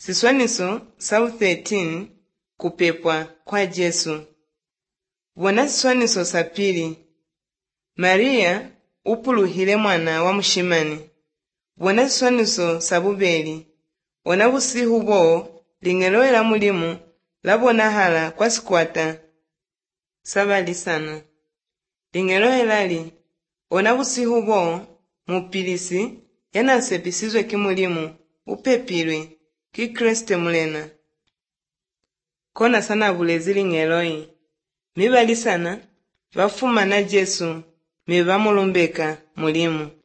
Siswaniso sabu 13 kupepwa kwa Jesu. Wona siswaniso sapili. Maria upuluhile mwana wa mushimani. Wona siswaniso sabubeli. Ona busihu bo lingeloela mulimu labona hala kwa sikwata sabali sana. Lingeloelali ona busihu bo mupilisi yanasepisizwe kimulimu upepilwe ki Kriste mulena. Kona sana bulezi lingeloi. Mibali sana bafuma na Jesu mibamulumbeka mulimu.